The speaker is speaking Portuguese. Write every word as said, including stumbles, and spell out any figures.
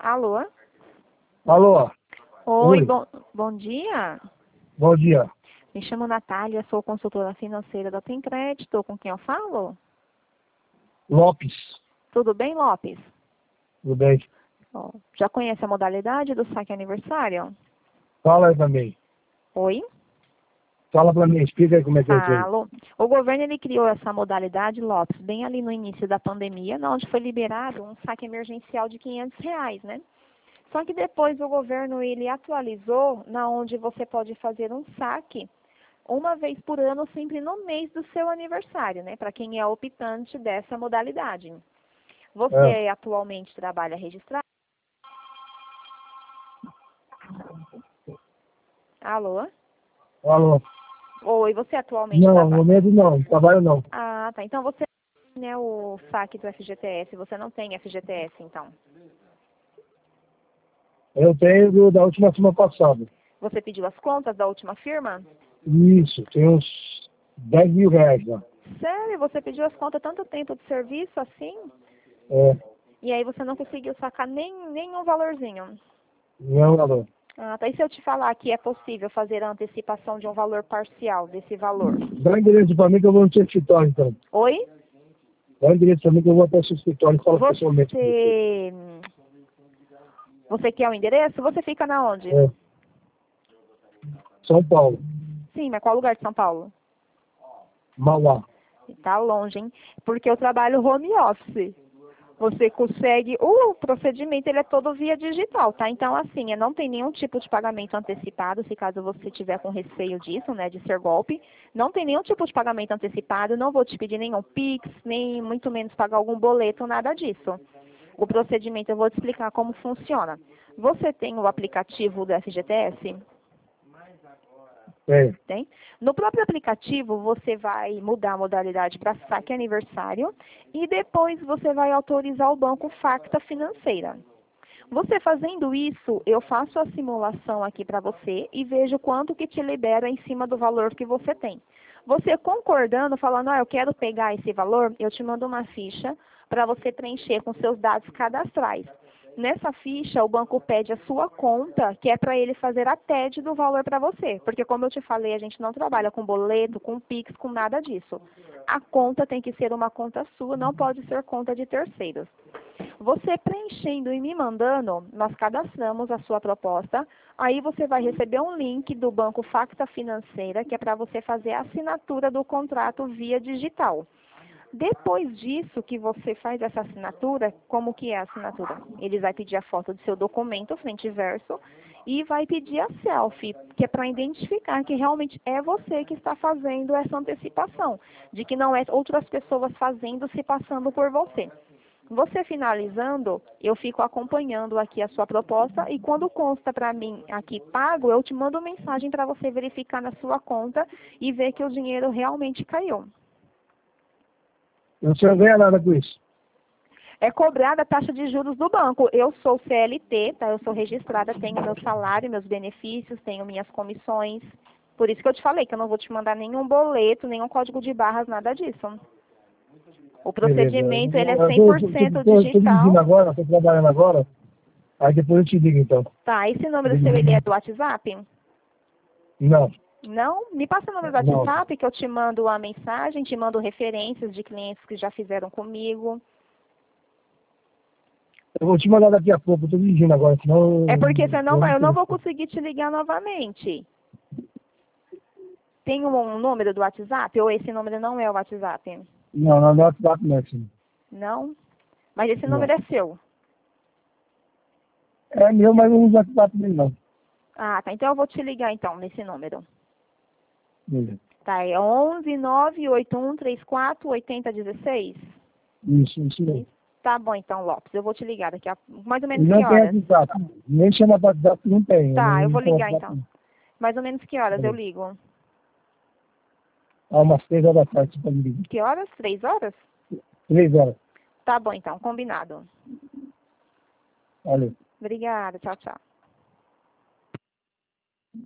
Alô? Alô? Oi, Oi. Bom, bom dia. Bom dia. Me chamo Natália, sou consultora financeira da Tem Crédito. Com quem eu falo? Lopes. Tudo bem, Lopes? Tudo bem? Ó, já conhece a modalidade do saque aniversário? Fala aí pra mim. Oi? Fala pra mim, explica aí como é que é isso aí. Falo. O governo ele criou essa modalidade, Lopes, bem ali no início da pandemia, onde foi liberado um saque emergencial de quinhentos reais, né? Só que depois o governo ele atualizou na onde você pode fazer um saque uma vez por ano, sempre no mês do seu aniversário, né? Para quem é optante dessa modalidade. Você É. atualmente trabalha registrado? Alô? Alô? Oi, você atualmente Não, no trabalha? momento não, trabalho não. Ah, tá. Então você né, o saque do F G T S, você não tem F G T S, então. Eu tenho do- da última semana passada. Você pediu as contas da última firma? Isso, tem uns dez mil reais lá. Sério? Você pediu as contas tanto tempo de serviço assim? É, E aí você não conseguiu sacar nem nenhum valorzinho? não, alô. Ah, tá. E se eu te falar que é possível fazer a antecipação de um valor parcial desse valor? Dá o endereço pra mim que eu vou no seu escritório, então. Oi? Dá o endereço pra mim que eu vou até o seu escritório e falo pessoalmente com você. Você... Você quer o endereço? Você fica na onde? É. São Paulo, Sim, mas qual lugar de São Paulo? Mauá. Tá longe, hein? Porque eu trabalho home office. Você consegue... O procedimento, ele é todo via digital, tá? Então, assim, não tem nenhum tipo de pagamento antecipado, se caso você tiver com receio disso, né, de ser golpe. Não tem nenhum tipo de pagamento antecipado, não vou te pedir nenhum Pix, nem muito menos pagar algum boleto, nada disso. O procedimento, eu vou te explicar como funciona. Você tem o aplicativo do F G T S? É. Tem? No próprio aplicativo, você vai mudar a modalidade para saque aniversário e depois você vai autorizar o banco Facta Financeira. Você fazendo isso, eu faço a simulação aqui para você e vejo quanto que te libera em cima do valor que você tem. Você concordando, falando, ah, eu quero pegar esse valor, eu te mando uma ficha para você preencher com seus dados cadastrais. Nessa ficha, o banco pede a sua conta, que é para ele fazer a T E D do valor para você. Porque, como eu te falei, a gente não trabalha com boleto, com Pix, com nada disso. A conta tem que ser uma conta sua, não pode ser conta de terceiros. Você preenchendo e me mandando, nós cadastramos a sua proposta. Aí você vai receber um link do Banco Facta Financeira, que é para você fazer a assinatura do contrato via digital. Depois disso que você faz essa assinatura, como que é a assinatura? Ele vai pedir a foto do seu documento, frente e verso, e vai pedir a selfie, que é para identificar que realmente é você que está fazendo essa antecipação, de que não é outras pessoas fazendo, se passando por você. Você finalizando, eu fico acompanhando aqui a sua proposta e quando consta para mim aqui pago, eu te mando mensagem para você verificar na sua conta e ver que o dinheiro realmente caiu. Eu não ganha nada com isso. É cobrada a taxa de juros do banco. Eu sou C L T, tá? Eu sou registrada, tenho meu salário, meus benefícios, tenho minhas comissões. Por isso que eu te falei que eu não vou te mandar nenhum boleto, nenhum código de barras, nada disso. O Beleza. procedimento, ele é Eu cem tô, por tô, cento tô, tô dirigindo digital. agora, tô trabalhando agora. Aí depois eu te ligo então. Tá, esse número seu, ele é do WhatsApp? Não, Não? Me passa o número do não. WhatsApp que eu te mando a mensagem, te mando referências de clientes que já fizeram comigo. Eu vou te mandar daqui a pouco, eu tô dirigindo agora, senão É porque você não eu vai, não eu não tenho. vou conseguir te ligar novamente. Tem um número do WhatsApp ou esse número não é o WhatsApp? Não, não, não é WhatsApp não, sim. Não? Mas esse Não. número é seu. É meu, mas não uso WhatsApp dele não. Ah, tá. Então eu vou te ligar então nesse número. Beleza. Tá, é onze nove oito um três quatro oito zero um seis. Isso, isso mesmo. Tá bom então, Lopes. Eu vou te ligar daqui a mais ou E menos que não tem horas? WhatsApp. Nem chama pra WhatsApp que não tem. Eu Tá, eu não vou tenho ligar WhatsApp então. não. Mais ou menos que horas eu Beleza. ligo? Há umas três horas da tarde, você pode me ligar. Que horas? Três horas? Três horas. Tá bom então, combinado. Valeu. Obrigada, tchau, tchau.